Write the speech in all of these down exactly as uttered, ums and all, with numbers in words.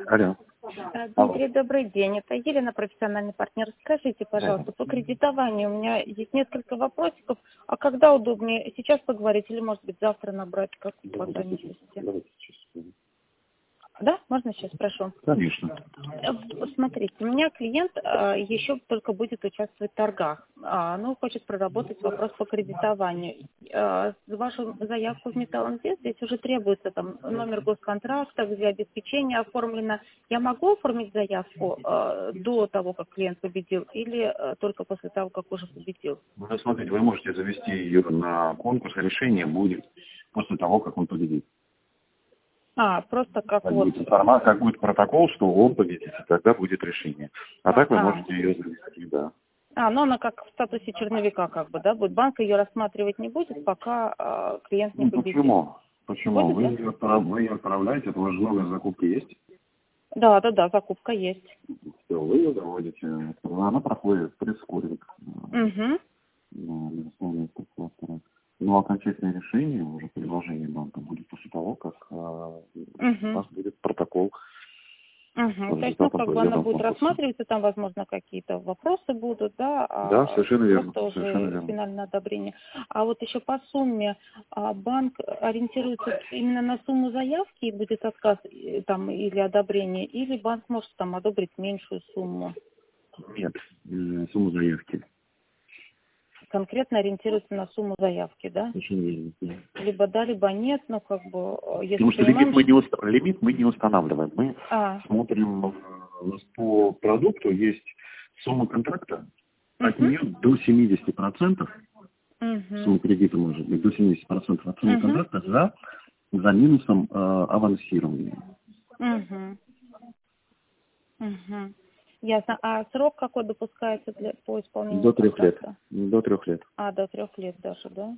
Алло. Э, Дмитрий, добрый день. Это Елена, профессиональный партнер. Скажите, пожалуйста, по кредитованию у меня есть несколько вопросиков. А когда удобнее? Сейчас поговорить или, может быть, завтра набрать? Как по занятости? Давайте сейчас. Да? Можно сейчас спрошу? Конечно. Э, вот смотрите, у меня клиент э, еще только будет участвовать в торгах. А, ну, хочет проработать вопрос по кредитованию. Э, вашу заявку в Металлинвест здесь уже требуется там номер госконтракта, где обеспечение оформлено. Я могу оформить заявку э, до того, как клиент победил, или э, только после того, как уже победил? Ну, смотрите, вы можете завести ее на конкурс, решение будет после того, как он победит. А, просто как, Как вот... будет информация, как будет протокол, что он победит, тогда будет решение. А так вы А. можете ее завести, да. А, ну она как в статусе черновика, как бы, да, будет. Банк ее рассматривать не будет, пока э, клиент не Ну, победит. почему? Почему? Будет, Вы да? ее, отправ- вы ее отправляете, это у вас же новая закупка есть. Да, да, да, закупка есть. Все, вы ее заводите, она проходит пресс-скоринг. Угу. Но окончательное решение, уже предложение банка, будет после того, как э, Угу. у нас будет протокол. Угу. То есть, ну, как бы она будет рассматриваться, там, возможно, какие-то вопросы будут, да, а Да, совершенно верно. просто Совершенно уже верно. финальное одобрение. А вот еще по сумме, а банк ориентируется именно на сумму заявки и будет отказ э, там или одобрение, или банк может там одобрить меньшую сумму? Нет, э, сумма заявки. Конкретно ориентируется на сумму заявки, да? Совершенно верно. Да. Либо да, либо нет, но как бы, если Потому что понимаем, лимит мы, не уст... лимит мы не устанавливаем. Мы А. смотрим, у нас по продукту есть сумма контракта, от Угу. нее до семидесяти процентов, Угу. сумма кредита может быть до семидесяти процентов от суммы Угу. контракта за, за минусом э, авансирования. Угу. Угу. Ясно. А срок какой допускается для, по исполнению До трех лет. контракта? До трех лет. А, до трех лет даже, да?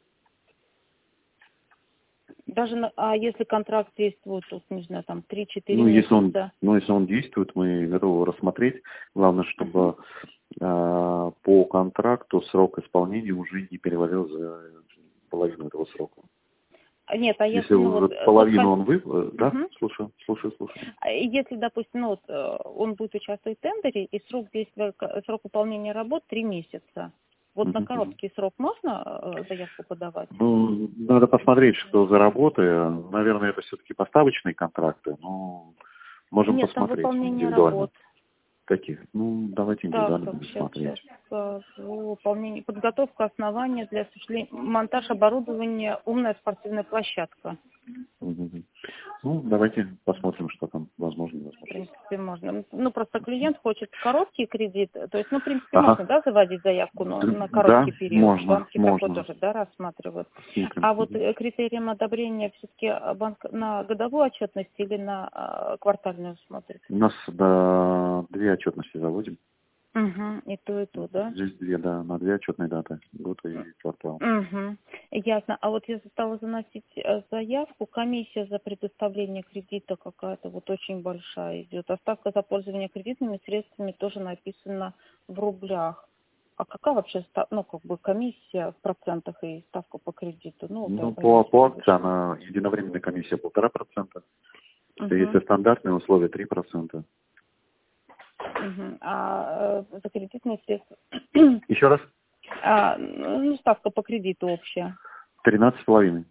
Даже, на, а если контракт действует, тут, не знаю, там три-четыре Ну, месяца? если он, ну, если он действует, мы готовы его рассмотреть. Главное, чтобы Угу. э, по контракту срок исполнения уже не перевалил за половину этого срока. Нет, а если, Если ну, уже вот, половину вот, он вы... Да, угу. слушаю, слушаю, слушаю. Если, допустим, ну, вот, он будет участвовать в тендере, и срок действия, срок выполнения работ три месяца. Вот uh-huh. на короткий срок можно заявку подавать? Ну, надо посмотреть, что за работы. Наверное, это все-таки поставочные контракты, но можем Нет, посмотреть там выполнение индивидуально. работ. Каких? Ну, давайте индивидуально Так, будем сейчас, смотреть. сейчас скажу. Выполнение, подготовка основания для осуществления, монтаж оборудования, умная спортивная площадка. Угу. Ну, давайте посмотрим, что там возможно. В принципе, можно. Ну, просто клиент хочет короткий кредит. То есть, ну, в принципе, Ага. можно, да, заводить заявку на, на короткий да, период. можно, Банки можно. такой тоже, да, рассматривают. Смотрим. А вот критерием одобрения все-таки банк на годовую отчетность или на а, квартальную смотрит? У нас да, две отчетности заводим. Угу, и то, и то, да? Здесь две, да, на две отчетные даты, год и квартал. Угу, ясно. А вот если стала заносить заявку, комиссия за предоставление кредита какая-то вот очень большая идет. А ставка за пользование кредитными средствами тоже написана в рублях. А какая вообще, ну, как бы комиссия в процентах и ставка по кредиту? Ну, ну по, по акции она единовременная комиссия полтора процента. Угу. Если стандартные условия три процента. Угу. А э, за кредитные средства? Еще раз? А, ну, ставка по кредиту общая. Тринадцать с половиной.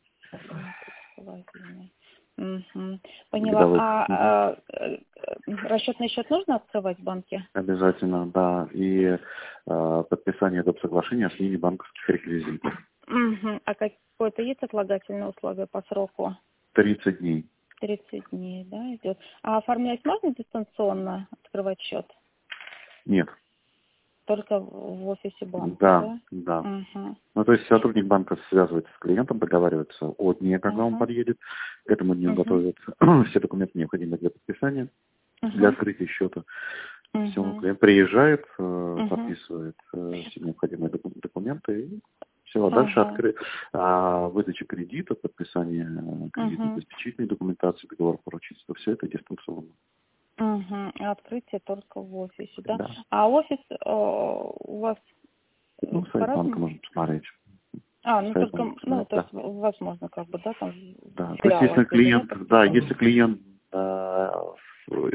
Угу. Поняла. А, а расчетный счет нужно открывать в банке? Обязательно, да. И э, подписание доп. Соглашения о смене банковских реквизитов. Угу. А какое-то есть отлагательное условие по сроку? тридцать дней. тридцать дней, да, идет. А оформлять можно дистанционно, открывать счет? Нет. Только в офисе банка, да? Да, да. Угу. Ну, то есть сотрудник банка связывается с клиентом, договаривается о дне, когда угу. он подъедет, к этому дню угу. готовятся все документы, необходимые для подписания, угу. для открытия счета. Угу. Все, клиент приезжает, угу. подписывает все необходимые документы и все, а дальше ага. откры... а, выдача кредита, подписание кредитно-обеспечительной uh-huh. документации, договор поручительства, все это дистанционно. Угу. Открытие только в офисе, да? да. А офис э, у вас Ну, сайт банка можно посмотреть. А, ну сайт только, ну, то есть, да. возможно, как бы, да, там... Да, то есть, если клиент, да, да, если клиент э,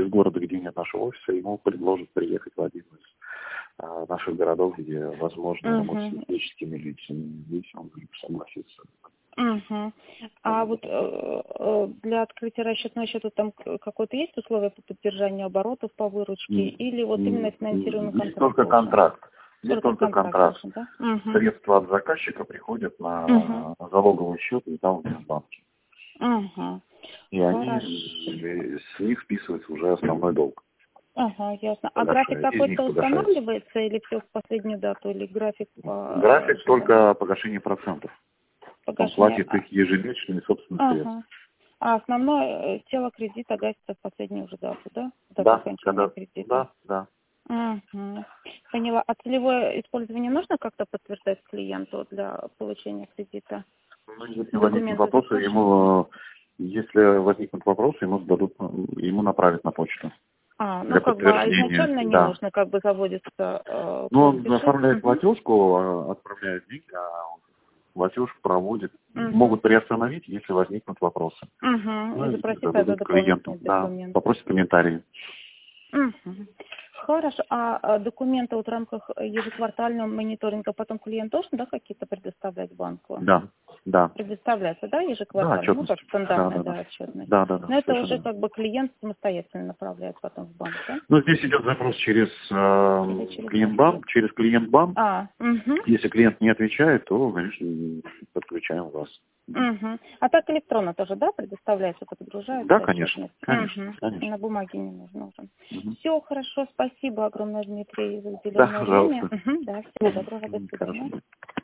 из города, где нет нашего офиса, ему предложат приехать в один из а, наших городов, где возможно Мгм. работать с физическими лицами. Здесь он согласится. Мгм. А вот э, э, для открытия расчетного счета там к- какое-то есть условие по поддержанию оборотов по выручке М, или вот именно м, финансируемый Здесь контракт только должен? контракт. Здесь Только только контракт контракт. должен, да? Мгм. Средства от заказчика приходят Мгм. на залоговый счет и там в банке. Мгм. И они Хорошо. э, с них списывается уже основной долг. Ага, ясно. А график Погашает, из них какой-то погашается. устанавливается или все в последнюю дату, или график по График желанию? только погашения процентов. Он Погашение. платит А, их ежемесячные собственные средства. ага. А основное э, тело кредита гасится в последнюю уже дату, да? Дату Да, окончания когда, кредита. да, да. Мгм. Поняла. А целевое использование нужно как-то подтверждать клиенту для получения кредита? Ну, если возникнут Документы вопросы, запрашивают? ему, если возникнут вопросы, ему сдадут, ему направят на почту А, ну для как бы, а подтверждения. изначально не Да. нужно, как бы заводится э, Ну, он платежи. оформляет Мгм. платежку, а, отправляет деньги, а платеж проводит. Мгм. Могут приостановить, если возникнут вопросы. Угу. Ну, И и запросить тогда зададут клиенту. дополнительные Да, документы. попросят комментарии. Мгм. Хорошо. А а документы вот в рамках ежеквартального мониторинга потом клиент должен, да, какие-то предоставлять банку? Да, да. Предоставляется, да, Да, ежеквартально? Ну, как отчетность. Да, стандартная, да, да, да. отчетность. Да, да, да, Но это уже совершенно. как бы клиент самостоятельно направляет потом в банк, да? Ну, здесь идет запрос через Или э, через вас? клиент-банк, через клиент-банк. А, угу. Если клиент не отвечает, то, конечно, подключаем вас. Угу. А так электронно тоже, да, предоставляется, подгружается Да, конечно, отчетность? конечно, Угу. конечно. На бумаге не нужно уже. Мгм. Все, хорошо, спасибо огромное, Дмитрий, за Да, уделенное время. пожалуйста. Угу, да, всего доброго, до Мгм, свидания. хорошо.